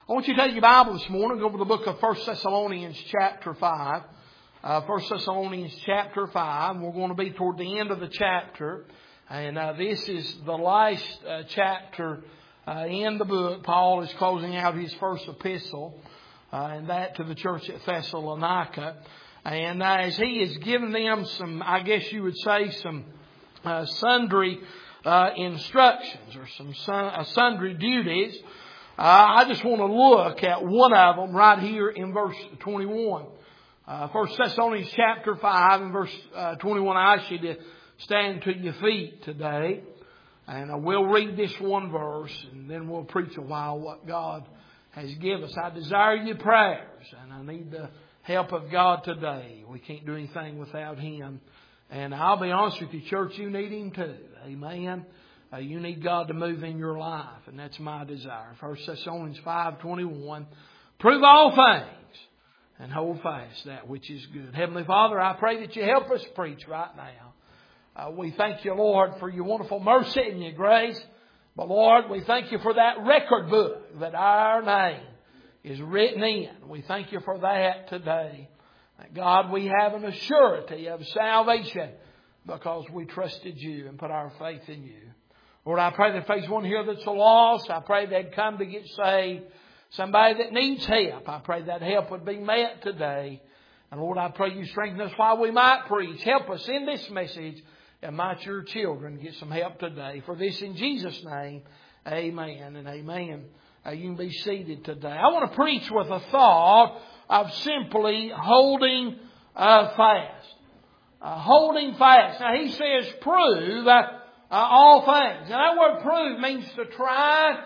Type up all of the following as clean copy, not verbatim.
I want you to take your Bible this morning, go over the book of 1 Thessalonians chapter 5. 1 Thessalonians chapter 5. We're going to be toward the end of the chapter. And this is the last chapter in the book. Paul is closing out his first epistle, and that to the church at Thessalonica. And as he is giving them some, I guess you would say, some sundry instructions or some sundry duties, I just want to look at one of them right here in verse 21. 1 Thessalonians chapter 5 and verse 21. I ask you to stand to your feet today. And we'll read this one verse and then we'll preach a while what God has given us. I desire your prayers and I need the help of God today. We can't do anything without Him. And I'll be honest with you, church, you need Him too. Amen. You need God to move in your life, and that's my desire. 1 Thessalonians 5:21. Prove all things and hold fast that which is good. Heavenly Father, I pray that you help us preach right now. We thank you, Lord, for your wonderful mercy and your grace. But Lord, we thank you for that record book that our name is written in. We thank you for that today. God, we have an assurity of salvation because we trusted you and put our faith in you. Lord, I pray that if there's one here that's lost, I pray they'd come to get saved. Somebody that needs help, I pray that help would be met today. And Lord, I pray you strengthen us while we might preach. Help us in this message and might your children get some help today. For this in Jesus' name, amen and amen. You can be seated today. I want to preach with a thought of simply holding fast. Holding fast. Now he says prove all things. Now that word prove means to try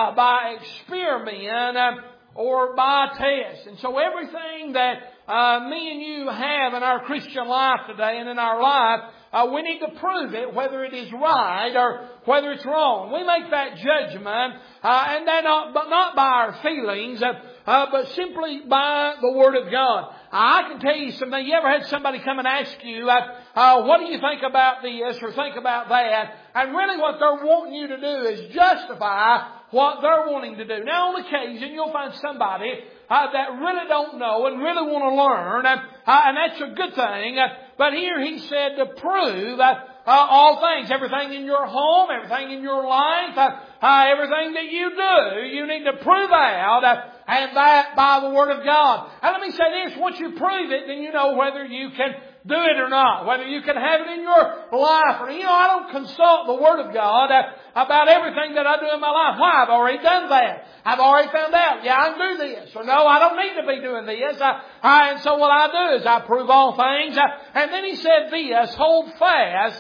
by experiment or by test. And so everything that me and you have in our Christian life today and in our life, we need to prove it, whether it is right or whether it's wrong. We make that judgment, and then not by our feelings, but simply by the Word of God. I can tell you something. You ever had somebody come and ask you, what do you think about this or think about that? And really what they're wanting you to do is justify what they're wanting to do. Now on occasion you'll find somebody that really don't know and really want to learn, and that's a good thing. But here he said to prove all things, everything in your home, everything in your life, everything that you do, you need to prove out, and that by the Word of God. And let me say this, once you prove it, then you know whether you can do it or not, whether you can have it in your life. Or, I don't consult the Word of God about everything that I do in my life. Why? I've already done that. I've already found out, I can do this. Or no, I don't need to be doing this. And so what I do is I prove all things. And then he said this, hold fast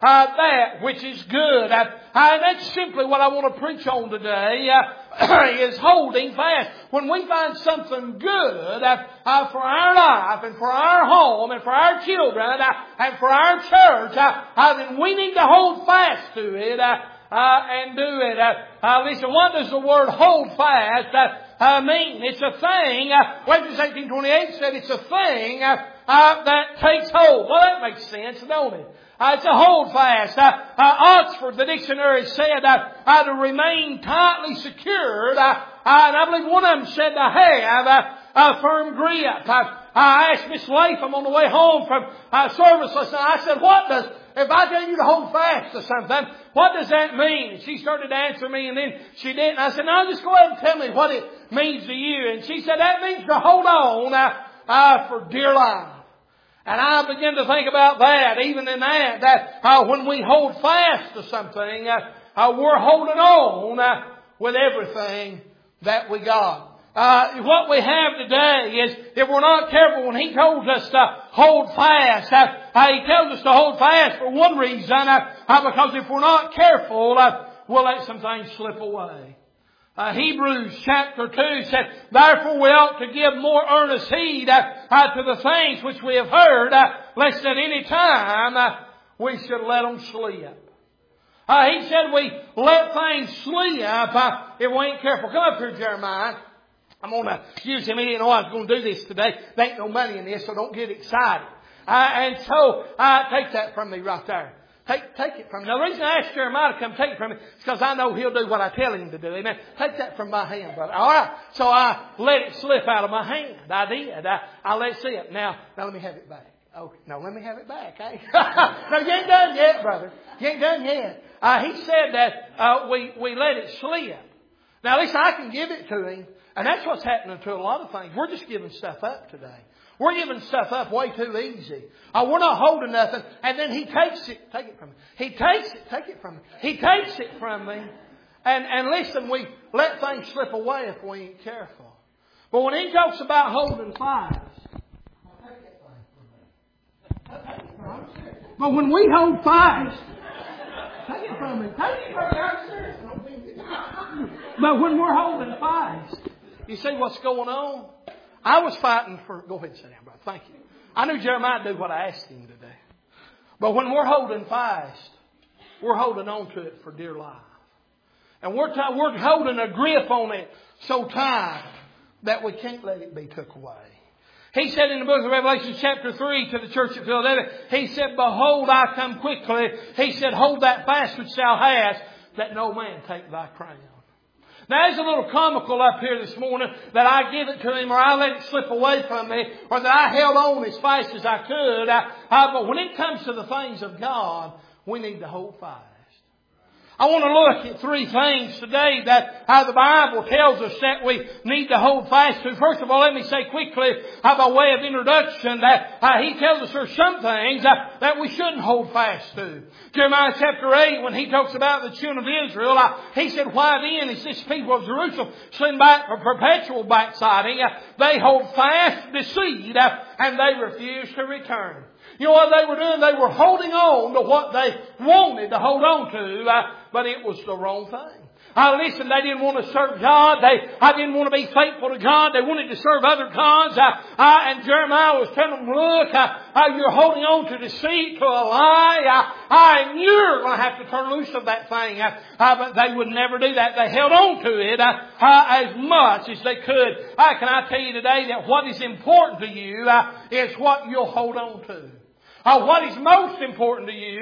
that which is good. And that's simply what I want to preach on today, is holding fast. When we find something good for our life and for our home and for our children and for our church, then we need to hold fast to it and do it. Listen, what does the word hold fast mean? It's a thing. Webster's 1828 said it's a thing that takes hold. Well, that makes sense, don't it? It's a hold fast. Oxford, the dictionary said to remain tightly secured. And I believe one of them said to have a firm grip. I asked Miss Latham on the way home from service last night. I said, if I tell you to hold fast to something, what does that mean? And she started to answer me and then she didn't. I said, no, just go ahead and tell me what it means to you. And she said, that means to hold on for dear life. And I began to think about that, even in that when we hold fast to something, we're holding on with everything that we got. What we have today is, if we're not careful, when He told us to hold fast, He tells us to hold fast for one reason, because if we're not careful, we'll let some things slip away. Hebrews chapter 2 said, therefore we ought to give more earnest heed to the things which we have heard, lest at any time we should let them slip. He said we let things slip if we ain't careful. Come up here, Jeremiah. I'm going to use him. He didn't know I was going to do this today. There ain't no money in this, so don't get excited. And so, take that from me right there. Take it from me. Now, the reason I asked Jeremiah to come take it from me is because I know he'll do what I tell him to do. Amen. Take that from my hand, brother. All right. So I let it slip out of my hand. I did. I let it slip. Now let me have it back. Oh, no, let me have it back. Hey? No, you ain't done yet, brother. You ain't done yet. He said that we let it slip. Now, listen, I can give it to him. And that's what's happening to a lot of things. We're just giving stuff up today. We're giving stuff up way too easy. We're not holding nothing. And then he takes it. Take it from me. He takes it. Take it from me. He takes it from me. And listen, we let things slip away if we ain't careful. But when he talks about holding fast, but when we hold fast, take it from me. Take it from me. But when we're holding fast, you see what's going on? I was fighting for... Go ahead and sit down, brother. Thank you. I knew Jeremiah would do what I asked him to do. But when we're holding fast, we're holding on to it for dear life. And we're holding a grip on it so tight that we can't let it be took away. He said in the book of Revelation chapter 3 to the church at Philadelphia, he said, behold, I come quickly. He said, hold that fast which thou hast, that no man take thy crown. Now, it's a little comical up here this morning that I give it to him or I let it slip away from me or that I held on as fast as I could. But when it comes to the things of God, we need to hold fast. I want to look at three things today that the Bible tells us that we need to hold fast to. First of all, let me say quickly, by way of introduction, that he tells us there's some things that we shouldn't hold fast to. Jeremiah chapter 8, when he talks about the children of Israel, he said, why then is this people of Jerusalem sent back for perpetual backsliding? They hold fast deceit and they refuse to return. You know what they were doing? They were holding on to what they wanted to hold on to, but it was the wrong thing. Listen, they didn't want to serve God. I didn't want to be faithful to God. They wanted to serve other gods. And Jeremiah was telling them, look, you're holding on to deceit, to a lie. And you're going to have to turn loose of that thing. But they would never do that. They held on to it as much as they could. Can I tell you today that what is important to you is what you'll hold on to. What is most important to you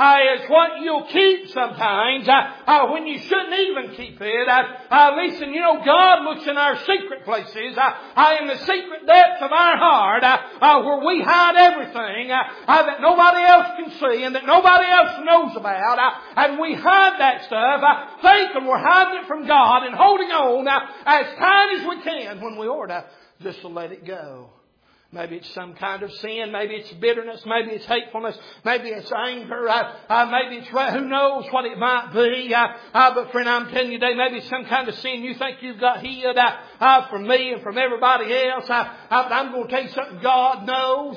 is what you'll keep sometimes when you shouldn't even keep it. Listen, you know, God looks in our secret places, in the secret depths of our heart, where we hide everything that nobody else can see and that nobody else knows about. And we hide that stuff, thinking we're hiding it from God and holding on as tight as we can when we ought to just to let it go. Maybe it's some kind of sin. Maybe it's bitterness. Maybe it's hatefulness. Maybe it's anger. Maybe it's who knows what it might be. But friend, I'm telling you today, maybe it's some kind of sin you think you've got hid from me and from everybody else. But I'm going to tell you something. God knows.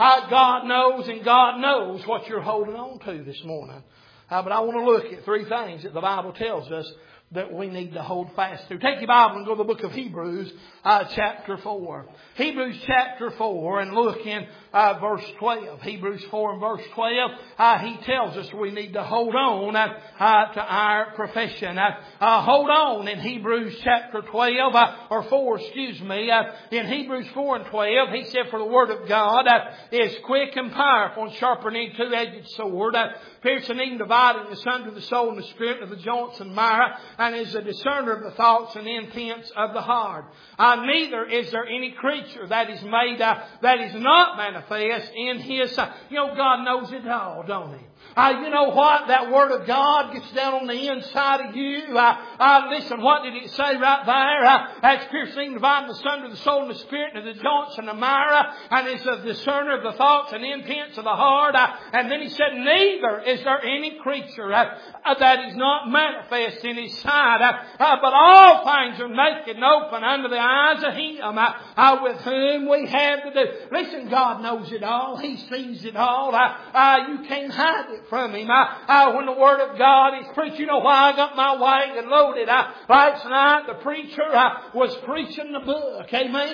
God knows and God knows what you're holding on to this morning. But I want to look at three things that the Bible tells us that we need to hold fast to. Take your Bible and go to the book of Hebrews, chapter 4. Hebrews chapter 4 and look in verse 12. Hebrews 4 and verse 12. He tells us we need to hold on to our profession. Hold on in Hebrews chapter 12, or 4, excuse me. In Hebrews 4 and 12, he said, for the word of God is quick and powerful and sharper than any two-edged sword, piercing even dividing asunder the soul and the spirit of the joints and marrow, and is a discerner of the thoughts and intents of the heart. Neither is there any creature that is made that is not manifest in His sight. You know, God knows it all, don't He? You know what? That Word of God gets down on the inside of you. Listen, what did it say right there? That's piercing, dividing asunder the soul and the spirit and the joints and the marrow, and is a discerner of the thoughts and intents of the heart. And then He said, neither is there any creature that is not manifest in His sight, but all things are naked and open under the eyes of Him with whom we have to do. Listen, God knows it all. He sees it all. You can't hide it from Him. When the Word of God is preached, you know why I got my wagon loaded. Last night the preacher was preaching the book. Amen.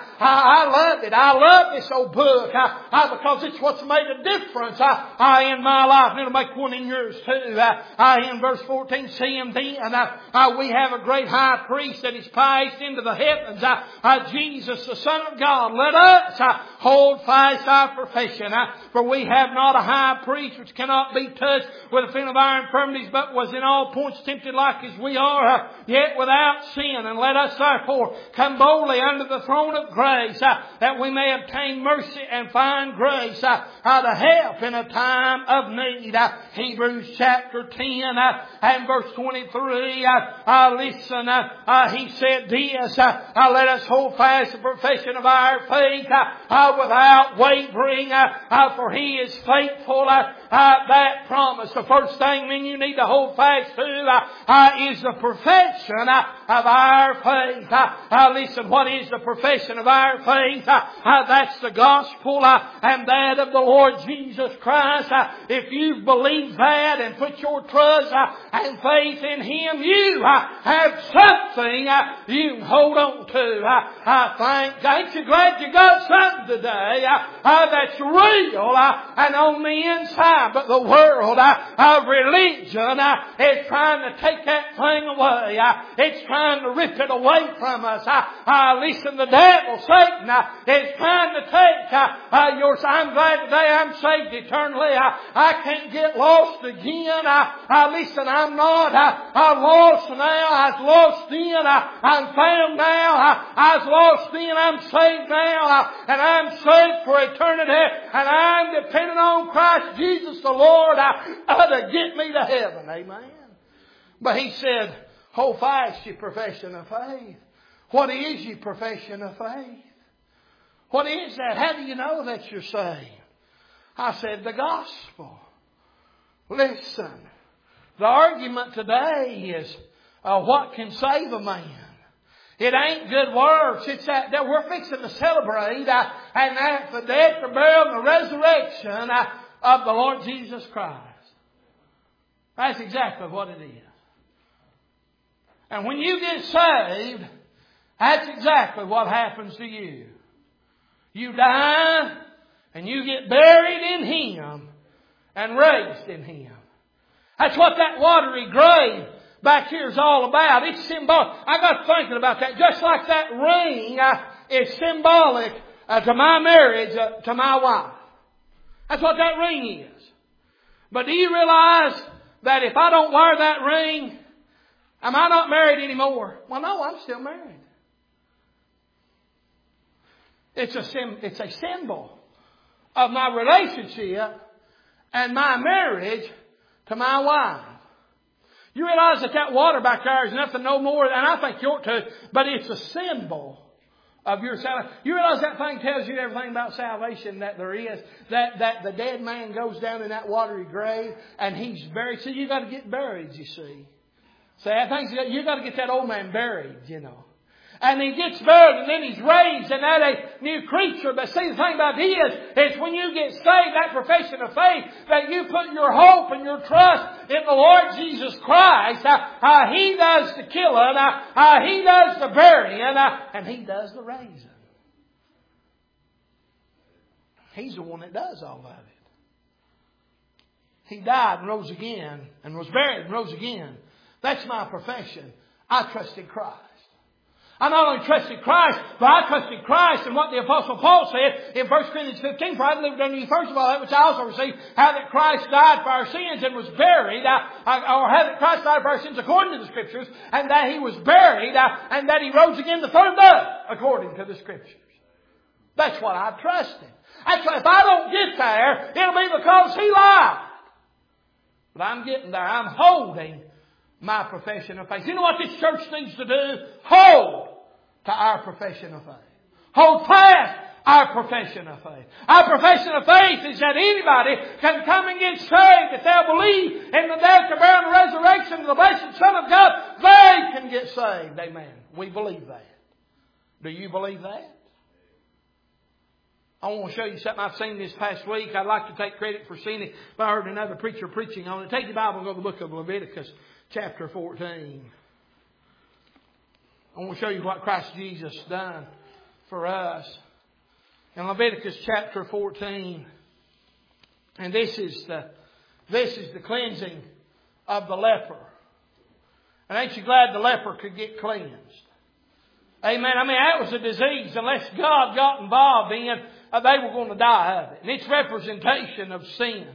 I love it. I love this old book because it's what's made a difference in my life. And it'll make one in yours too. In verse 14, see Him then. We have a great high priest that is passed into the heavens. Jesus, the Son of God. Let us hold fast our profession. For we have not a high priest which cannot be touched with the feeling of our infirmities, but was in all points tempted like as we are, yet without sin. And let us therefore come boldly under the throne of grace, that we may obtain mercy and find grace to help in a time of need. Hebrews chapter 10 and verse 23. Listen, he said this, let us hold fast the profession of our faith without wavering, for He is faithful. That promise. The first thing, men, you need to hold fast to is the profession of our faith. Listen, what is the profession of our faith? That's the gospel and that of the Lord Jesus Christ. If you believe that and put your trust and faith in Him, you have something you can hold on to. Thank God. Ain't you glad you got something today that's real and on the inside? But the world of religion is trying to take that thing away. It's trying to rip it away from us. Listen, the devil, Satan, is trying to take yours. I'm glad today I'm saved eternally. I can't get lost again. Listen, I'm not lost now. I was lost then. I'm found now. I was lost then. I'm saved now. And I'm saved for eternity. And I'm dependent on Christ Jesus the Lord to get me to heaven. Amen. But he said, hold fast your profession of faith. What is your profession of faith? What is that? How do you know that you're saved? I said, the gospel. Listen, the argument today is what can save a man? It ain't good works. It's that we're fixing to celebrate and that's the death, the burial, and the resurrection of the Lord Jesus Christ. That's exactly what it is. And when you get saved, that's exactly what happens to you. You die and you get buried in Him and raised in Him. That's what that watery grave back here is all about. It's symbolic. I got thinking about that. Just like that ring is symbolic to my marriage, to my wife. That's what that ring is. But do you realize that if I don't wear that ring, am I not married anymore? Well, no, I'm still married. It's a symbol of my relationship and my marriage to my wife. You realize that water back there is nothing no more, and I think you ought to, but it's a symbol of your salvation. You realize that thing tells you everything about salvation that there is, that the dead man goes down in that watery grave and he's buried. So you got to get buried, you see. So I think you got to get that old man buried, you know. And he gets buried and then he's raised and that a new creature. But see, the thing about it is when you get saved, that profession of faith, that you put your hope and your trust in the Lord Jesus Christ. He does the killing, He does the burying, and He does the raising. He's the one that does all of it. He died and rose again and was buried and rose again. That's my profession. I trusted Christ. I not only trusted Christ, but I trusted Christ and what the Apostle Paul said in 1 Corinthians 15. For I delivered unto you first of all that which I also received, how that Christ died for our sins and was buried, or how that Christ died for our sins according to the Scriptures, and that He was buried, and that He rose again the third day according to the Scriptures. That's what I trusted. That's why if I don't get there, it'll be because He lied. But I'm getting there. I'm holding my profession of faith. You know what this church needs to do? Hold to our profession of faith. Hold fast our profession of faith. Our profession of faith is that anybody can come and get saved if they'll believe in the death, the burial, and the resurrection of the blessed Son of God. They can get saved. Amen. We believe that. Do you believe that? I want to show you something I've seen this past week. I'd like to take credit for seeing it, but I heard another preacher preaching on it. Take your Bible and go to the book of Leviticus, chapter 14. I want to show you what Christ Jesus done for us. In Leviticus chapter 14, and this is the cleansing of the leper. And ain't you glad the leper could get cleansed? Amen. I mean, that was a disease. Unless God got involved in, they were going to die of it. And it's representation of sin.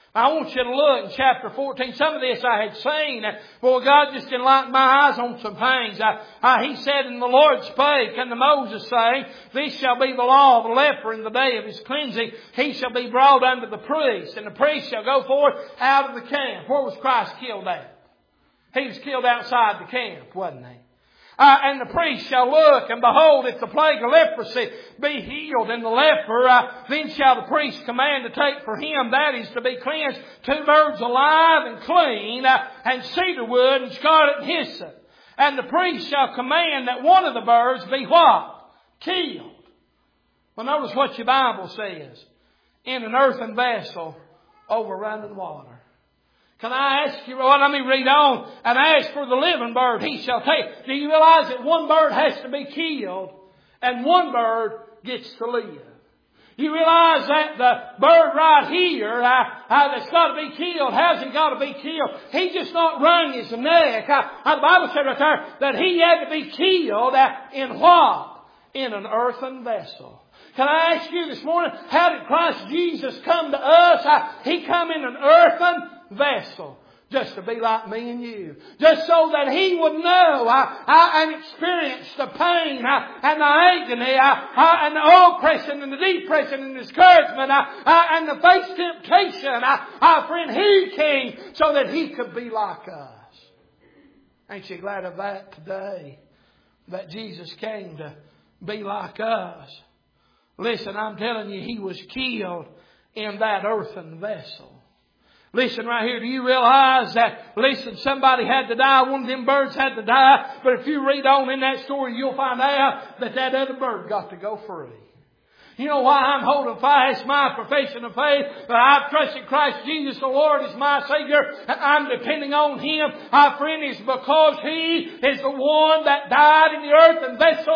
I want you to look in chapter 14. Some of this I had seen. Well, God just enlightened my eyes on some things. He said, and the Lord spake unto Moses, saying, This shall be the law of the leper in the day of his cleansing. He shall be brought unto the priest, and the priest shall go forth out of the camp. Where was Christ killed at? He was killed outside the camp, wasn't he? And the priest shall look, and behold, if the plague of leprosy be healed in the leper, then shall the priest command to take for him, that is to be cleansed, 2 birds alive and clean, and cedar wood and scarlet and hyssop. And the priest shall command that one of the birds be what? Killed. Well, notice what your Bible says. In an earthen vessel over running water. Can I ask you, well, let me read on. And as for the living bird, he shall take. Do you realize that one bird has to be killed and one bird gets to live? You realize that the bird right here that's got to be killed, how's he got to be killed? He just not wrung his neck. The Bible said right there that he had to be killed in what? In an earthen vessel. Can I ask you this morning, how did Christ Jesus come to us? He come in an earthen vessel. Just to be like me and you. Just so that He would know and experience the pain and the agony and the oppression and the depression and the discouragement and the face temptation. Friend, He came so that He could be like us. Ain't you glad of that today? That Jesus came to be like us. Listen, I'm telling you, He was killed in that earthen vessel. Listen right here, do you realize that, listen, somebody had to die, one of them birds had to die, but if you read on in that story, you'll find out that that other bird got to go free. You know why I'm holding fast my profession of faith? That I've trusted Christ Jesus the Lord as my Savior. I'm depending on Him. Friend, is because He is the one that died in the earthen vessel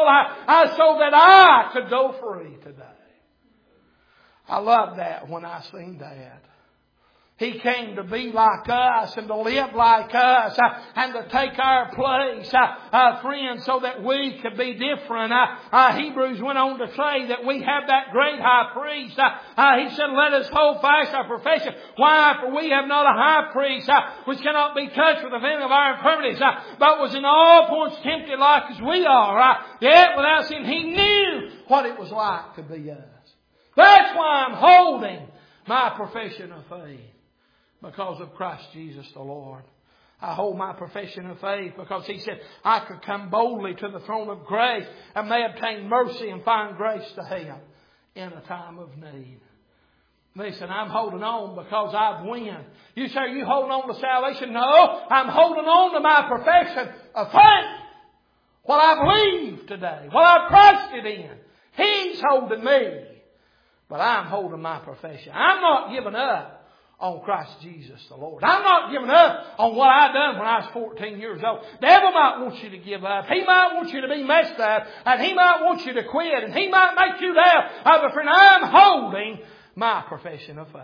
so that I could go free today. I love that when I sing that. He came to be like us and to live like us and to take our place, friends, so that we could be different. Hebrews went on to say that we have that great high priest. He said, let us hold fast our profession. Why? For we have not a high priest which cannot be touched with the feeling of our infirmities, but was in all points tempted like as we are. Yet without sin, He knew what it was like to be us. That's why I'm holding my profession of faith. Because of Christ Jesus the Lord. I hold my profession of faith because He said I could come boldly to the throne of grace and may obtain mercy and find grace to help in a time of need. Listen, I'm holding on because I've won. You say, are you holding on to salvation? No, I'm holding on to my profession of faith. What I believe today, what I've trusted in. He's holding me. But I'm holding my profession. I'm not giving up on Christ Jesus the Lord. I'm not giving up on what I done when I was 14 years old. The devil might want you to give up. He might want you to be messed up. And he might want you to quit. And he might make you down. But friend, I'm holding my profession of faith.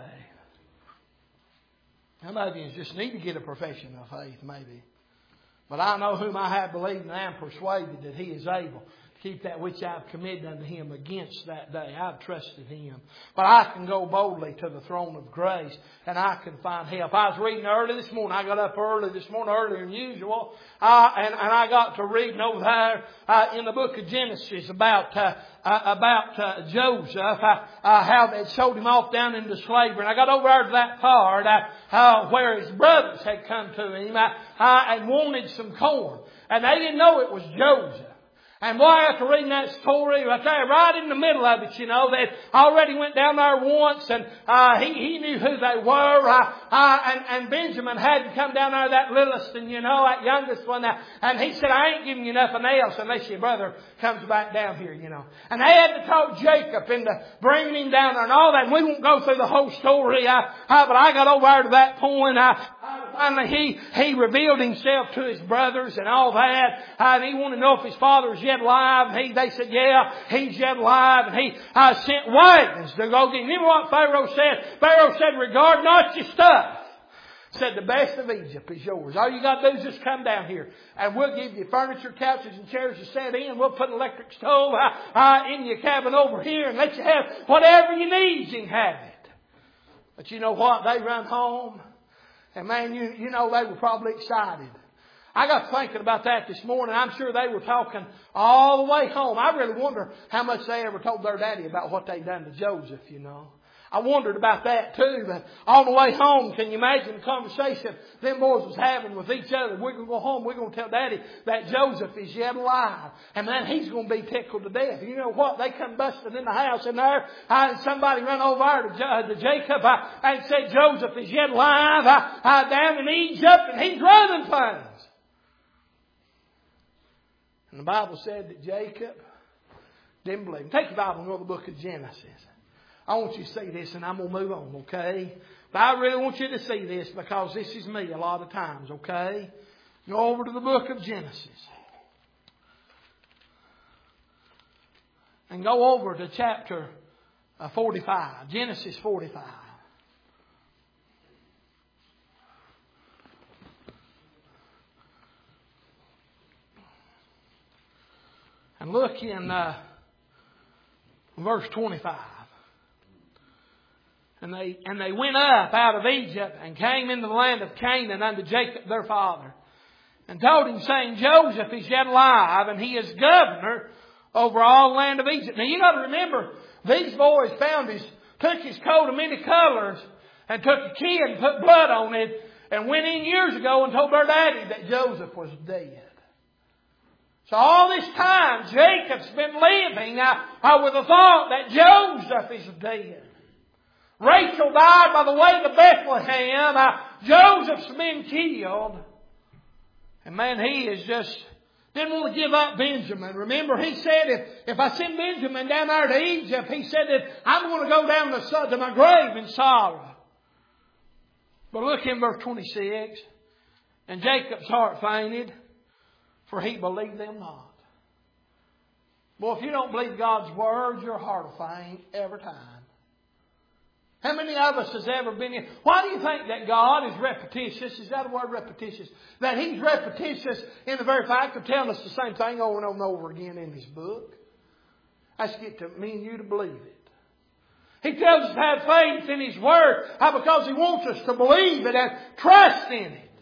Some of you just need to get a profession of faith, maybe. But I know whom I have believed, and I am persuaded that He is able keep that which I've committed unto Him against that day. I've trusted Him. But I can go boldly to the throne of grace and I can find help. I was reading early this morning. I got up early this morning, earlier than usual. And I got to reading over there in the book of Genesis about Joseph, how they sold him off down into slavery. And I got over there to that part where his brothers had come to him and wanted some corn. And they didn't know it was Joseph. And boy, after reading that story right there, right in the middle of it, you know, they already went down there once and he knew who they were. And Benjamin hadn't come down there, that littlest and, you know, that youngest one. And he said, I ain't giving you nothing else unless your brother comes back down here, you know. And they had to talk Jacob into bringing him down there and all that. And we won't go through the whole story. But I got over there to that point. Finally, he revealed himself to his brothers and all that. And he wanted to know if his father was yet alive. And they said, yeah, he's yet alive. And he sent wagons to go get him. Remember what Pharaoh said? Pharaoh said, regard not your stuff. Said, the best of Egypt is yours. All you got to do is just come down here. And we'll give you furniture, couches, and chairs to sit in. We'll put an electric stove in your cabin over here and let you have whatever you need. You can have it. But you know what? They run home. And man, you know they were probably excited. I got thinking about that this morning. I'm sure they were talking all the way home. I really wonder how much they ever told their daddy about what they'd done to Joseph, you know. I wondered about that too. But on the way home, can you imagine the conversation them boys was having with each other? We're going to go home. We're going to tell Daddy that Joseph is yet alive. And man, he's going to be tickled to death. You know what? They come busting in the house in there. And somebody run over to Jacob and said Joseph is yet alive down in Egypt and he's running things. And the Bible said that Jacob didn't believe him. Take your Bible and go to the book of Genesis. I want you to see this and I'm going to move on, okay? But I really want you to see this because this is me a lot of times, okay? Go over to the book of Genesis. And go over to chapter 45. Genesis 45. And look in verse 25. And they went up out of Egypt and came into the land of Canaan unto Jacob their father. And told him, saying, Joseph is yet alive, and he is governor over all the land of Egypt. Now you got to remember, these boys took his coat of many colors, and took a kid and put blood on it, and went in years ago and told their daddy that Joseph was dead. So all this time, Jacob's been living with the thought that Joseph is dead. Rachel died by the way to Bethlehem. Joseph's been killed. And man, he is just didn't want to give up Benjamin. Remember, he said, if I send Benjamin down there to Egypt, he said that I'm going to go down to my grave in sorrow. But look in verse 26. And Jacob's heart fainted, for he believed them not. Well, if you don't believe God's word, your heart will faint every time. How many of us has ever been in? Why do you think that God is repetitious? Is that a word, repetitious? That He's repetitious in the very fact of telling us the same thing over and over and over again in His book? Let's get to me and you to believe it. He tells us to have faith in His word because He wants us to believe it and trust in it.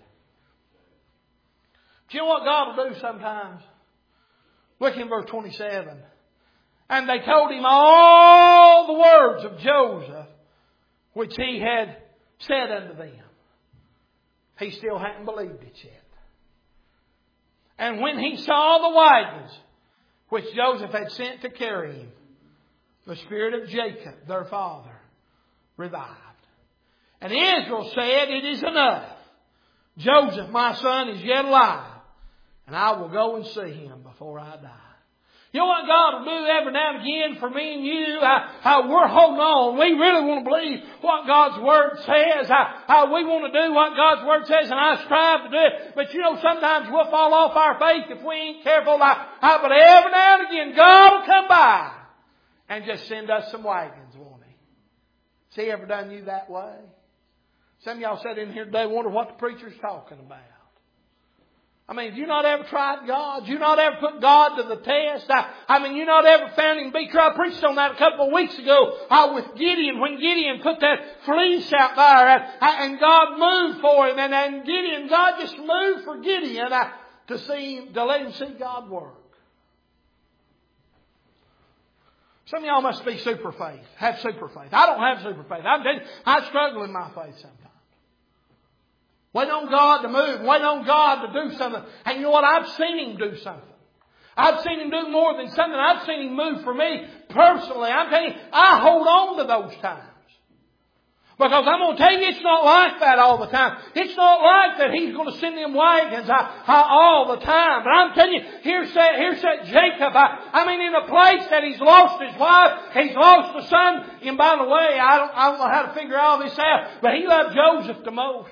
Do you know what God will do sometimes? Look in verse 27. And they told him all the words of Joseph, which he had said unto them. He still hadn't believed it yet. And when he saw the wagons which Joseph had sent to carry him, the spirit of Jacob, their father, revived. And Israel said, it is enough. Joseph, my son, is yet alive, and I will go and see him before I die. You know what God will do every now and again for me and you? How we're holding on. We really want to believe what God's Word says. How we want to do what God's Word says, and I strive to do it. But you know, sometimes we'll fall off our faith if we ain't careful. But every now and again, God will come by and just send us some wagons, won't He? Has He ever done you that way? Some of y'all sat in here today and wonder what the preacher's talking about. I mean, have you not ever tried God? You not ever put God to the test? You not ever found Him be true? I preached on that a couple of weeks ago with Gideon. When Gideon put that fleece out there and God moved for him. And Gideon, God just moved for Gideon to let him see God work. Some of y'all must be super faith. Have super faith. I don't have super faith. I'm telling you, I struggle in my faith sometimes. Wait on God to move. Wait on God to do something. And you know what? I've seen Him do something. I've seen Him do more than something. I've seen Him move for me personally. I'm telling you, I hold on to those times. Because I'm going to tell you, it's not like that all the time. It's not like that He's going to send them wagons all the time. But I'm telling you, here's that Jacob. In a place that he's lost his wife, he's lost a son. And by the way, I don't know how to figure all this out, but he loved Joseph the most.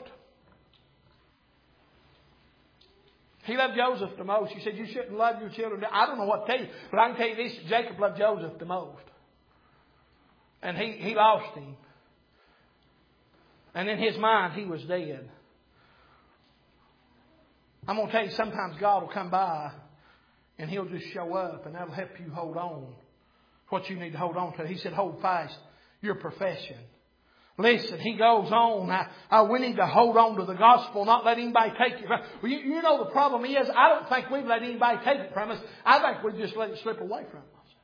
He loved Joseph the most. You said you shouldn't love your children. I don't know what to tell you, but I can tell you this: Jacob loved Joseph the most, and he lost him. And in his mind, he was dead. I'm going to tell you, sometimes God will come by and He'll just show up, and that'll help you hold on. What you need to hold on to. He said, hold fast your profession. Listen, he goes on. We need to hold on to the gospel, not let anybody take it from us. Well, you know the problem is, I don't think we've let anybody take it from us. I think we've just let it slip away from us.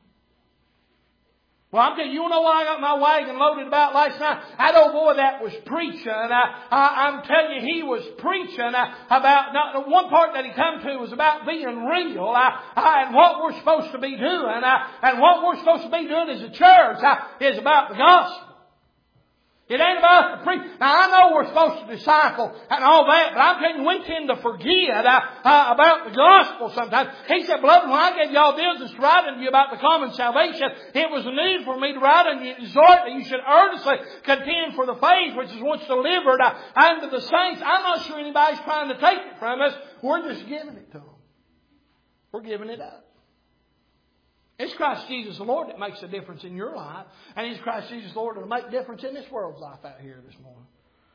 Well, I'm telling you, you know what I got my wagon loaded about last night? That old boy that was preaching, I'm telling you, he was preaching about, not, one part that he come to was about being real, and what we're supposed to be doing, and what we're supposed to be doing as a church is about the gospel. It ain't about the preach. Now, I know we're supposed to disciple and all that, but I'm telling you, we tend to forget about the gospel sometimes. He said, beloved, when I gave y'all business to write unto you about the common salvation, it was a need for me to write unto you, exhort that you should earnestly contend for the faith which is once delivered unto the saints. I'm not sure anybody's trying to take it from us. We're just giving it to them. We're giving it up. It's Christ Jesus the Lord that makes a difference in your life. And it's Christ Jesus the Lord that will make a difference in this world's life out here this morning.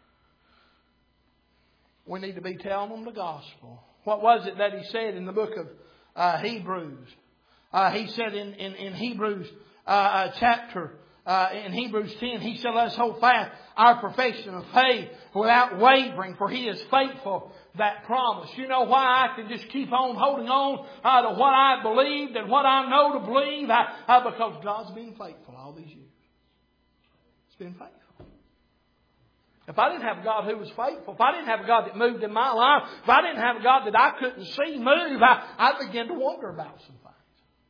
We need to be telling them the gospel. What was it that he said in the book of Hebrews? He said in Hebrews chapter, in Hebrews 10, he said, let us hold fast our profession of faith without wavering, for he is faithful that promise. You know why I can just keep on holding on to what I believed and what I know to believe? Because God's been faithful all these years. It's been faithful. If I didn't have a God who was faithful, if I didn't have a God that moved in my life, if I didn't have a God that I couldn't see move, I'd begin to wonder about some things.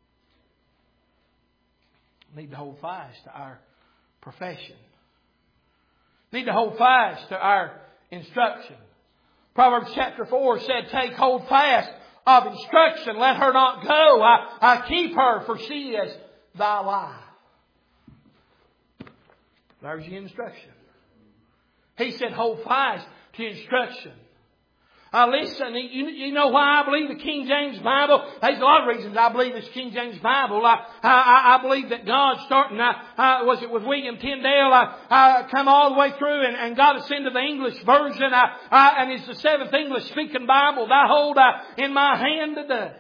We need to hold fast to our profession. We need to hold fast to our instruction. Proverbs chapter 4 said, take hold fast of instruction. Let her not go. Keep her, for she is thy life. There's your instruction. He said, hold fast to instruction. Listen, you know why I believe the King James Bible? There's a lot of reasons I believe this King James Bible. I believe that God starting, was it with William Tyndale, come all the way through and got us into the English version, and it's the 7th English speaking Bible that I hold in my hand today.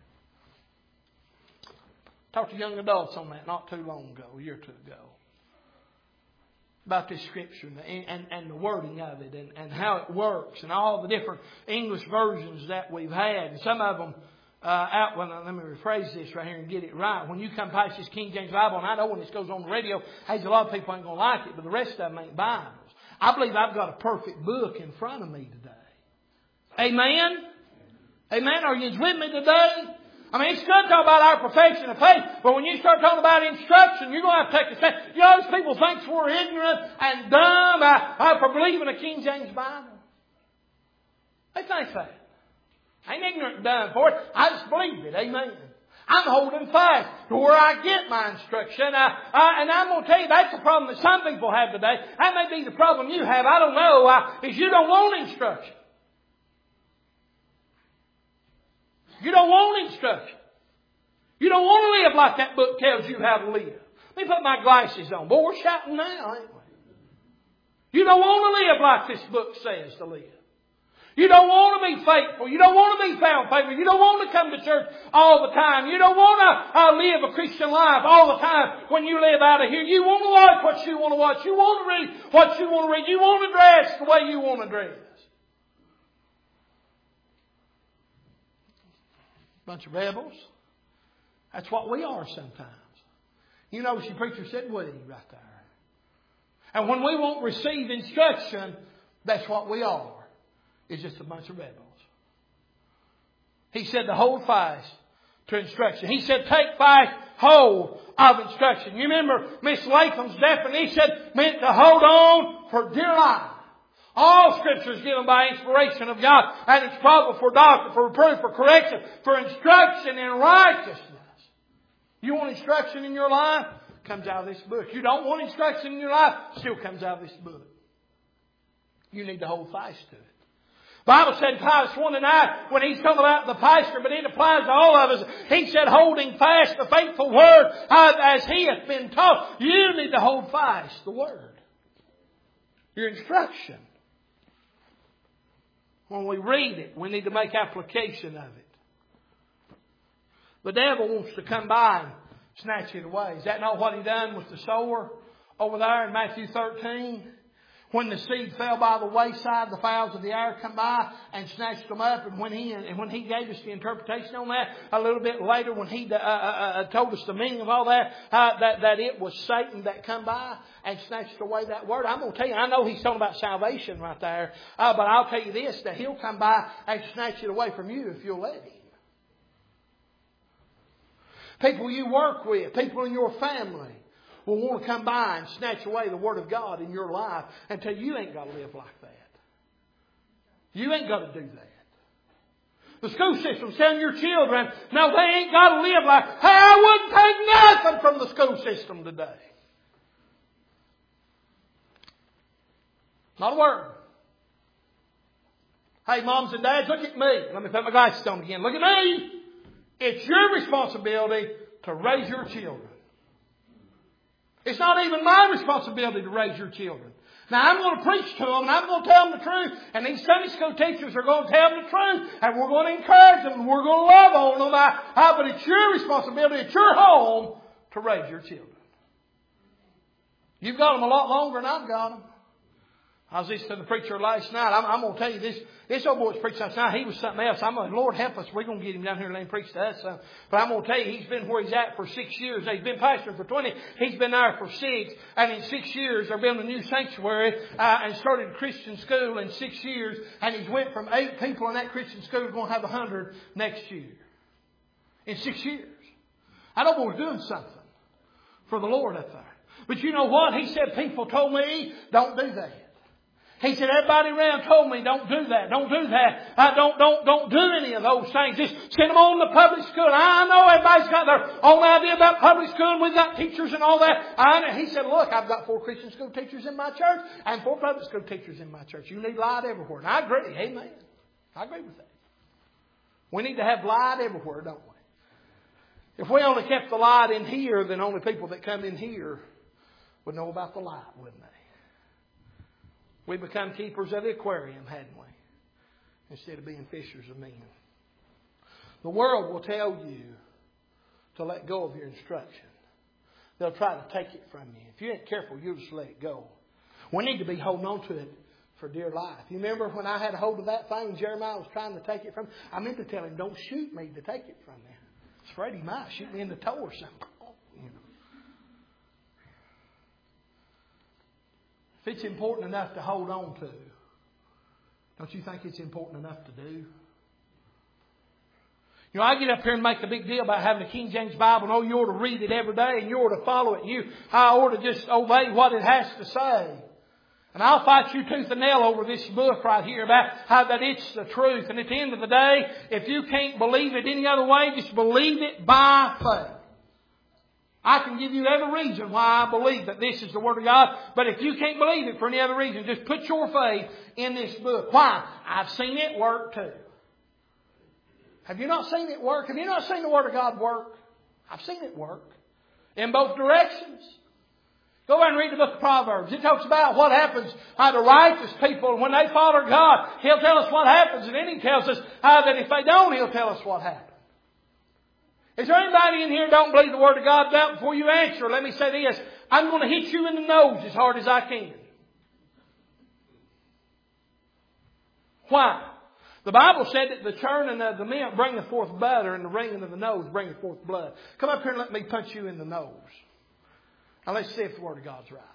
Talked to young adults on that not too long ago, a year or two ago. About this scripture and the wording of it and how it works and all the different English versions that we've had. And some of them let me rephrase this right here and get it right. When you come past this King James Bible, and I know when this goes on the radio, there's a lot of people ain't going to like it, but the rest of them ain't Bibles. I believe I've got a perfect book in front of me today. Amen? Amen? Are you with me today? I mean, it's good to talk about our profession of faith, but when you start talking about instruction, you're going to have to take a step. You know, those people think we're ignorant and dumb for believing a King James Bible. They think that. I ain't ignorant and dumb for it. I just believe it. Amen. I'm holding fast to where I get my instruction. And I'm going to tell you, that's the problem that some people have today. That may be the problem you have. I don't know. Is you don't want instruction. You don't want instruction. You don't want to live like that book tells you how to live. Let me put my glasses on. Boy, we're shouting now, ain't we? You don't want to live like this book says to live. You don't want to be faithful. You don't want to be found faithful. You don't want to come to church all the time. You don't want to live a Christian life all the time when you live out of here. You want to watch what you want to watch. You want to read what you want to read. You want to dress the way you want to dress. Bunch of rebels. That's what we are sometimes. You know, the preacher said we right there. And when we won't receive instruction, that's what we are. It's just a bunch of rebels. He said to hold fast to instruction. He said take fast hold of instruction. You remember Miss Latham's definition meant to hold on for dear life. All Scripture is given by inspiration of God, and it's profitable for doctrine, for reproof, for correction, for instruction in righteousness. You want instruction in your life? Comes out of this book. You don't want instruction in your life? Still comes out of this book. You need to hold fast to it. The Bible said in Titus 1:9, when he's talking about the pastor, but it applies to all of us, he said, holding fast the faithful word as he hath been taught. You need to hold fast the word. Your instruction. When we read it, we need to make application of it. The devil wants to come by and snatch it away. Is that not what he done with the sower over there in Matthew 13? When the seed fell by the wayside, the fowls of the air come by and snatched them up. And when he gave us the interpretation on that a little bit later, when he told us the meaning of all that, that it was Satan that come by and snatched away that word. I'm going to tell you, I know he's talking about salvation right there, but I'll tell you this, that he'll come by and snatch it away from you if you'll let him. People you work with, people in your family, will want to come by and snatch away the Word of God in your life and tell you ain't got to live like that. You ain't got to do that. The school system's telling your children, no, they ain't got to live like that. Hey, I wouldn't take nothing from the school system today. Not a word. Hey, moms and dads, look at me. Let me put my glasses on again. Look at me. It's your responsibility to raise your children. It's not even my responsibility to raise your children. Now, I'm going to preach to them and I'm going to tell them the truth. And these Sunday school teachers are going to tell them the truth. And we're going to encourage them and we're going to love on them. But it's your responsibility at your home to raise your children. You've got them a lot longer than I've got them. I was listening to the preacher last night. I'm going to tell you this old boy was preaching last night. He was something else. I'm like, Lord help us. We're going to get him down here and let him preach to us. But I'm going to tell you, he's been where he's at for 6 years. He's been pastoring for 20. He's been there for 6. And in 6 years, they're building a new sanctuary and started a Christian school in 6 years. And he's went from 8 people in that Christian school to going to have 100 next year. In 6 years. I know we're doing something for the Lord up there. But you know what? He said, people told me, don't do that. He said, everybody around told me, don't do that. Don't do that. Don't do any of those things. Just send them on to public school. I know everybody's got their own idea about public school. We've got teachers and all that. He said, look, I've got 4 Christian school teachers in my church and 4 public school teachers in my church. You need light everywhere. And I agree. Amen. I agree with that. We need to have light everywhere, don't we? If we only kept the light in here, then only people that come in here would know about the light, wouldn't they? We become keepers of the aquarium, hadn't we? Instead of being fishers of men. The world will tell you to let go of your instruction. They'll try to take it from you. If you ain't careful, you'll just let it go. We need to be holding on to it for dear life. You remember when I had a hold of that thing, Jeremiah was trying to take it from me? I meant to tell him, don't shoot me to take it from me. I was afraid he might shoot me in the toe or something. If it's important enough to hold on to, don't you think it's important enough to do? You know, I get up here and make a big deal about having a King James Bible and you ought to read it every day and you ought to follow it. I ought to just obey what it has to say. And I'll fight you tooth and nail over this book right here about how that it's the truth. And at the end of the day, if you can't believe it any other way, just believe it by faith. I can give you every reason why I believe that this is the Word of God. But if you can't believe it for any other reason, just put your faith in this book. Why? I've seen it work too. Have you not seen it work? Have you not seen the Word of God work? I've seen it work. In both directions. Go ahead and read the book of Proverbs. It talks about what happens to righteous people. When they follow God, He'll tell us what happens. And then He tells us that if they don't, He'll tell us what happens. Is there anybody in here who don't believe the Word of God? Now, before you answer, let me say this. I'm going to hit you in the nose as hard as I can. Why? The Bible said that the churning of the milk bringeth forth butter and the ringing of the nose bringeth forth blood. Come up here and let me punch you in the nose. Now let's see if the Word of God's right.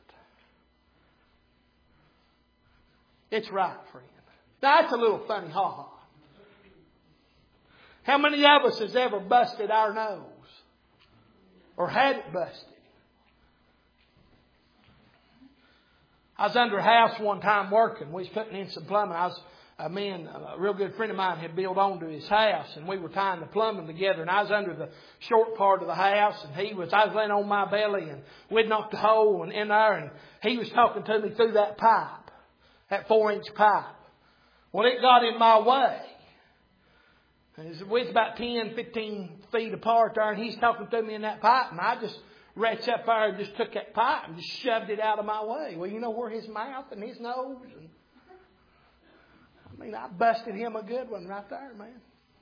It's right, friend. Now that's a little funny, ha-ha. How many of us has ever busted our nose? Or had it busted? I was under a house one time working. We was putting in some plumbing. A real good friend of mine had built onto his house, and we were tying the plumbing together. And I was under the short part of the house, and I was laying on my belly, and we'd knocked a hole in there, and he was talking to me through that pipe, that 4-inch pipe. Well, it got in my way. We was about 10, 15 feet apart there, and he's talking to me in that pipe, and I just reached up there and just took that pipe and just shoved it out of my way. Well, you know where his mouth and his nose, and I busted him a good one right there, man.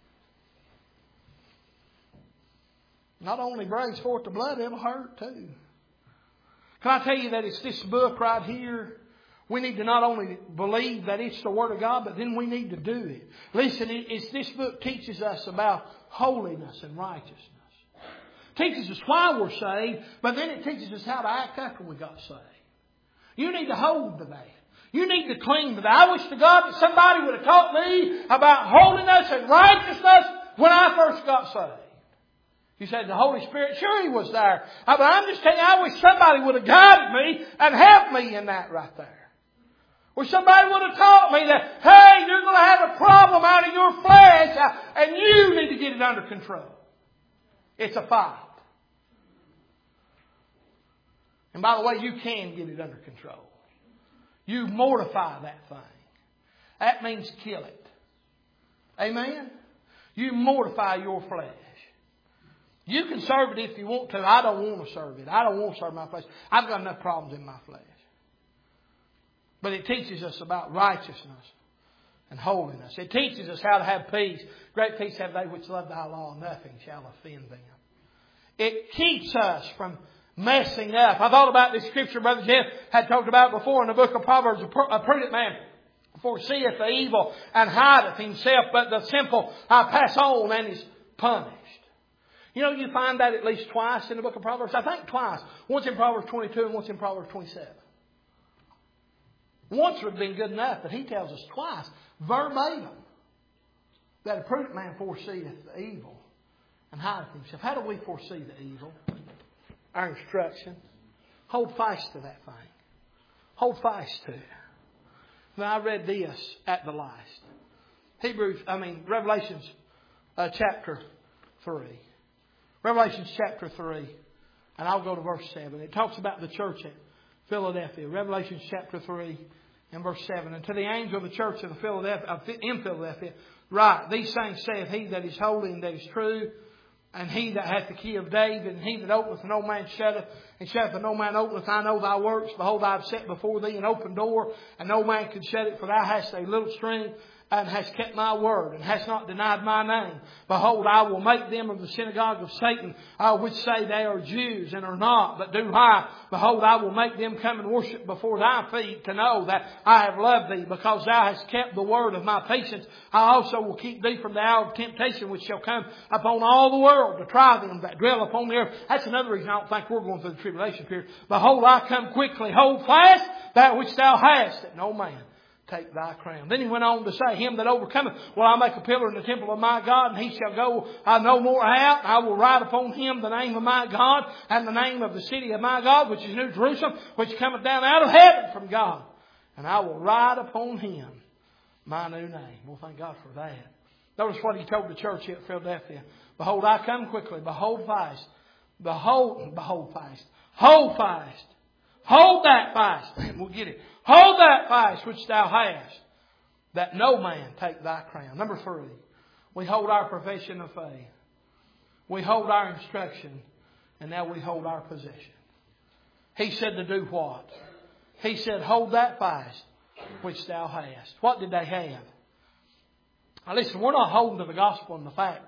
Not only brings forth the blood, it'll hurt too. Can I tell you that it's this book right here We need to not only believe that it's the Word of God, but then we need to do it. Listen, this book teaches us about holiness and righteousness. It teaches us why we're saved, but then it teaches us how to act after we got saved. You need to hold to that. You need to cling to that. I wish to God that somebody would have taught me about holiness and righteousness when I first got saved. You said the Holy Spirit, sure He was there. But I'm just telling you, I wish somebody would have guided me and helped me in that right there. Or somebody would have taught me that, hey, you're going to have a problem out of your flesh and you need to get it under control. It's a fight. And by the way, you can get it under control. You mortify that thing. That means kill it. Amen? You mortify your flesh. You can serve it if you want to. I don't want to serve it. I don't want to serve my flesh. I've got enough problems in my flesh. But it teaches us about righteousness and holiness. It teaches us how to have peace. Great peace have they which love thy law. Nothing shall offend them. It keeps us from messing up. I thought about this scripture Brother Jeff had talked about before in the book of Proverbs. A prudent man foreseeth the evil and hideth himself, but the simple pass on and is punished. You know, you find that at least twice in the book of Proverbs. I think twice. Once in Proverbs 22 and once in Proverbs 27. Once would have been good enough, but he tells us twice, verbatim, that a prudent man foreseeth the evil and hideth himself. How do we foresee the evil? Our instruction. Hold fast to that thing. Hold fast to it. Now I read this at the last. Revelations chapter 3. Revelations chapter 3. And I'll go to verse 7. It talks about the church at Philadelphia. Revelations chapter 3 and verse 7. And to the angel of the church of in Philadelphia, write, these things saith he that is holy and that is true, and he that hath the key of David, and he that openeth and no man shutteth, and shutteth and no man openeth. I know thy works. Behold, I have set before thee an open door, and no man can shut it. For thou hast a little strength, and hast kept my word, and hast not denied my name. Behold, I will make them of the synagogue of Satan, which say they are Jews and are not, but do lie. Behold, I will make them come and worship before thy feet, to know that I have loved thee, because thou hast kept the word of my patience. I also will keep thee from the hour of temptation, which shall come upon all the world, to try them that dwell upon the earth. That's another reason I don't think we're going through the tribulation period. Behold, I come quickly. Hold fast that which thou hast, that no man take thy crown. Then he went on to say, him that overcometh will I make a pillar in the temple of my God, and he shall go no more out. I will write upon him the name of my God, and the name of the city of my God, which is New Jerusalem, which cometh down out of heaven from God. And I will write upon him my new name. Well, thank God for that. Notice what he told the church at Philadelphia. Behold, I come quickly. Behold fast. Behold fast. Hold fast. Hold that fast. We'll get it. Hold that fast which thou hast, that no man take thy crown. Number 3, we hold our profession of faith. We hold our instruction, and now we hold our possession. He said to do what? He said, hold that fast which thou hast. What did they have? Now listen, we're not holding to the gospel and the fact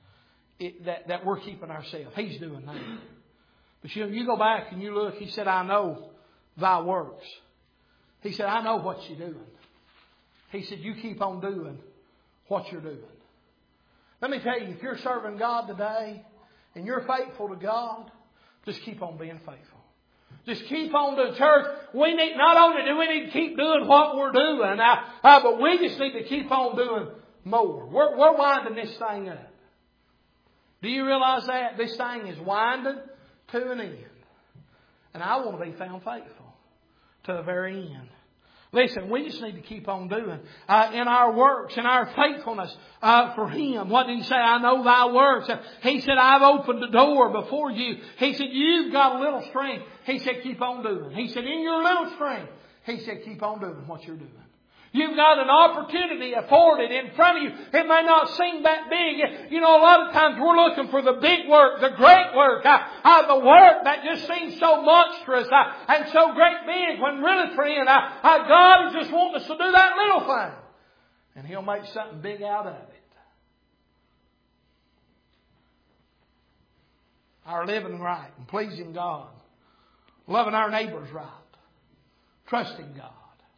that we're keeping ourselves. He's doing that. But you go back and you look, he said, I know thy works. He said, I know what you're doing. He said, you keep on doing what you're doing. Let me tell you, if you're serving God today and you're faithful to God, just keep on being faithful. Just keep on to church. Not only do we need to keep doing what we're doing, but we just need to keep on doing more. We're winding this thing up. Do you realize that? This thing is winding to an end. And I want to be found faithful to the very end. Listen, we just need to keep on doing in our works, in our faithfulness for Him. What did He say? I know thy works. He said, I've opened the door before you. He said, you've got a little strength. He said, keep on doing. He said, in your little strength, He said, keep on doing what you're doing. You've got an opportunity afforded in front of you. It may not seem that big. You know, a lot of times we're looking for the big work, the great work, the work that just seems so monstrous and so great big, when really, friend, God is just wanting us to do that little thing. And He'll make something big out of it. Our living right and pleasing God. Loving our neighbors right. Trusting God.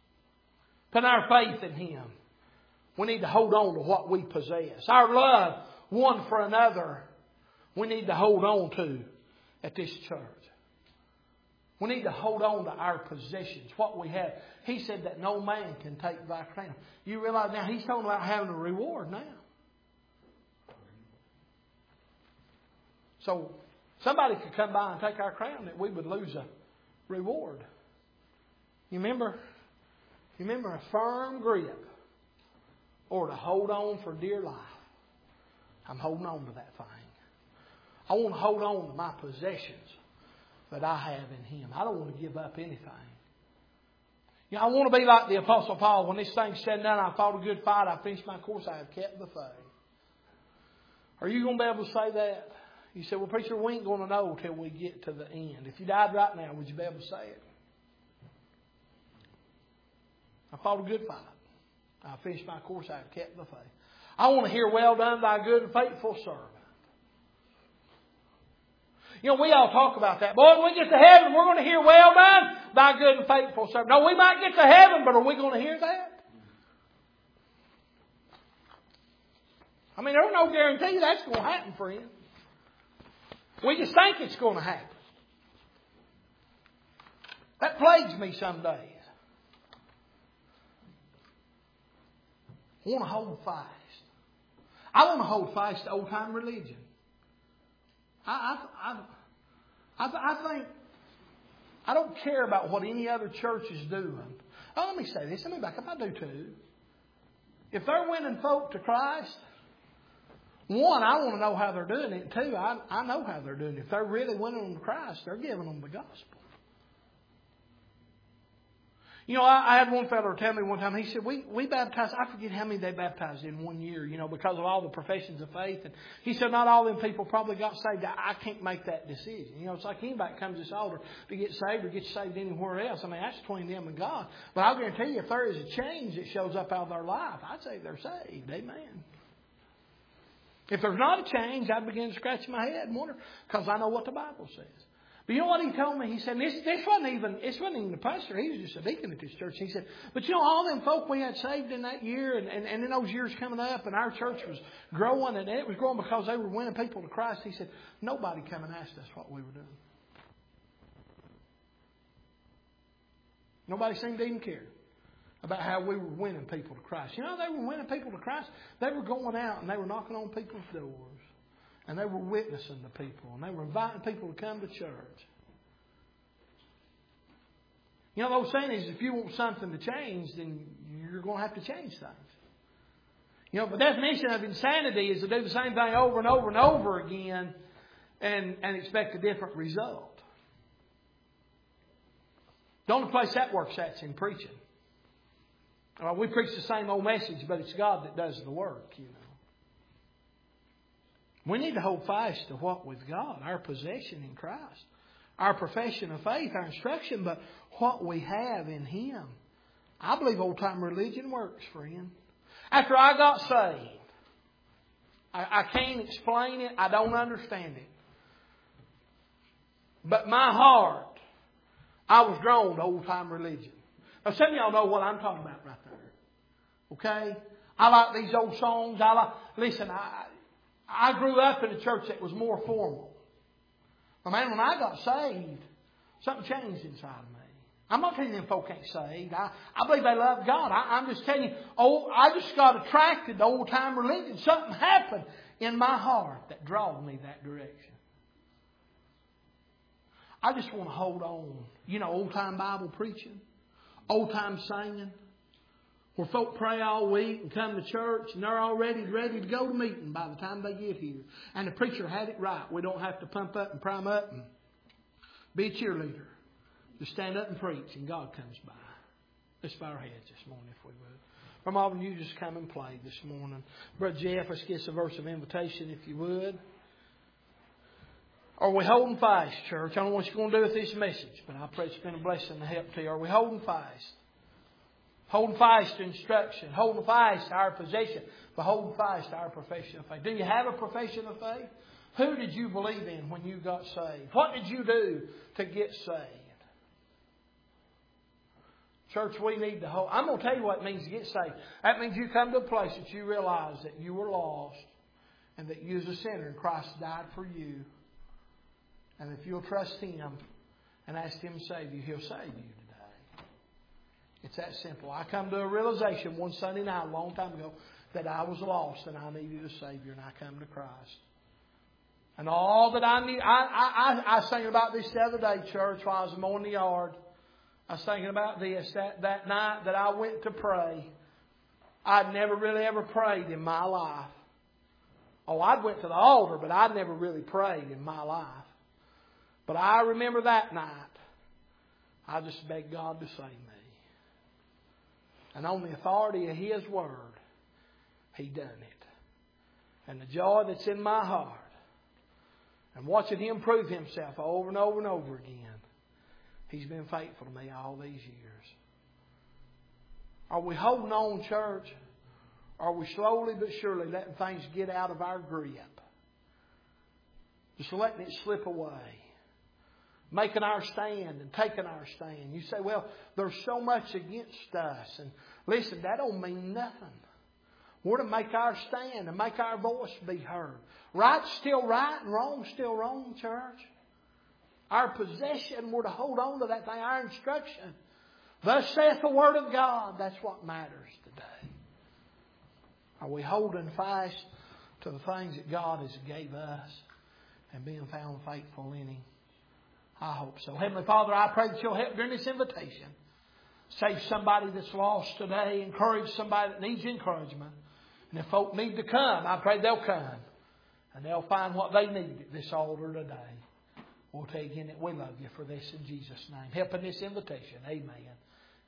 putting our faith in Him. We need to hold on to what we possess. Our love one for another, we need to hold on to at this church. We need to hold on to our possessions, what we have. He said that no man can take thy crown. You realize now He's talking about having a reward now. So somebody could come by and take our crown that we would lose a reward. You remember a firm grip or to hold on for dear life. I'm holding on to that thing. I want to hold on to my possessions that I have in Him. I don't want to give up anything. You know, I want to be like the Apostle Paul. When this thing's said and done, I fought a good fight. I finished my course. I have kept the faith. Are you going to be able to say that? You say, well, preacher, we ain't going to know till we get to the end. If you died right now, would you be able to say it? I fought a good fight. I finished my course. I have kept the faith. I want to hear, well done, thy good and faithful servant. You know, we all talk about that. Boy, when we get to heaven, we're going to hear, well done, thy good and faithful servant. No, we might get to heaven, but are we going to hear that? I mean, there's no guarantee that's going to happen, friend. We just think it's going to happen. That plagues me some days. I want to hold fast. I want to hold fast to old-time religion. I think I don't care about what any other church is doing. Oh, let me say this. Let me back up. I do too. If they're winning folk to Christ, one, I want to know how they're doing it. Two, I know how they're doing it. If they're really winning them to Christ, they're giving them the gospel. You know, I had one fellow tell me one time, he said, we baptized, I forget how many they baptized in 1 year, you know, because of all the professions of faith. And he said, not all them people probably got saved. I can't make that decision. You know, it's like anybody comes to this altar to get saved or get saved anywhere else. I mean, that's between them and God. But I'll guarantee you, if there is a change that shows up out of their life, I'd say they're saved. Amen. If there's not a change, I'd begin to scratch my head and wonder, because I know what the Bible says. But you know what he told me? He said, this wasn't even the pastor. He was just a deacon at this church. He said, but you know, all them folk we had saved in that year and in those years coming up, and our church was growing, and it was growing because they were winning people to Christ. He said, nobody come and asked us what we were doing. Nobody seemed to even care about how we were winning people to Christ. You know, they were winning people to Christ. They were going out and they were knocking on people's doors. And they were witnessing to people. And they were inviting people to come to church. You know, the old saying is, if you want something to change, then you're going to have to change things. You know, the definition of insanity is to do the same thing over and over and over again and expect a different result. The only place that works at's in preaching. We preach the same old message, but it's God that does the work, you know. We need to hold fast to what we've got, our possession in Christ, our profession of faith, our instruction, but what we have in Him. I believe old-time religion works, friend. After I got saved, I can't explain it. I don't understand it. But my heart, I was drawn to old-time religion. Now, some of y'all know what I'm talking about right there. Okay? I like these old songs. Listen, I grew up in a church that was more formal. But man, when I got saved, something changed inside of me. I'm not telling you them folk ain't saved. I believe they love God. I'm just telling you, I just got attracted to old-time religion. Something happened in my heart that drawed me that direction. I just want to hold on. You know, old-time Bible preaching, old-time singing, where folk pray all week and come to church and they're already ready to go to meeting by the time they get here. And the preacher had it right. We don't have to pump up and prime up and be a cheerleader. Just stand up and preach and God comes by. Let's bow our heads this morning if we would. From all of you, just come and play this morning. Brother Jeff, let's get us a verse of invitation if you would. Are we holding fast, church? I don't know what you're going to do with this message, but I pray it's been a blessing to help to you. Are we holding fast? Holding fast to instruction. Holding fast to our possession. But holding fast to our profession of faith. Do you have a profession of faith? Who did you believe in when you got saved? What did you do to get saved? Church, we need to hold. I'm going to tell you what it means to get saved. That means you come to a place that you realize that you were lost and that you as a sinner and Christ died for you. And if you'll trust Him and ask Him to save you, He'll save you today. It's that simple. I come to a realization one Sunday night a long time ago that I was lost and I needed a Savior, and I come to Christ. And all that I need, I was thinking about this the other day, church, while I was mowing the yard. I was thinking about this, that night that I went to pray. I'd never really ever prayed in my life. Oh, I'd went to the altar, but I'd never really prayed in my life. But I remember that night, I just begged God to save me. And on the authority of His Word, He done it. And the joy that's in my heart, and watching Him prove Himself over and over and over again, He's been faithful to me all these years. Are we holding on, church? Are we slowly but surely letting things get out of our grip? Just letting it slip away. Making our stand and taking our stand. You say, well, there's so much against us. And listen, that don't mean nothing. We're to make our stand and make our voice be heard. Right's still right and wrong's still wrong, church. Our possession, we're to hold on to that thing, our instruction. Thus saith the Word of God. That's what matters today. Are we holding fast to the things that God has gave us and being found faithful in Him? I hope so. Heavenly Father, I pray that You'll help during this invitation. Save somebody that's lost today. Encourage somebody that needs encouragement. And if folk need to come, I pray they'll come. And they'll find what they need at this altar today. We'll tell you again that we love You for this in Jesus' name. Help in this invitation. Amen.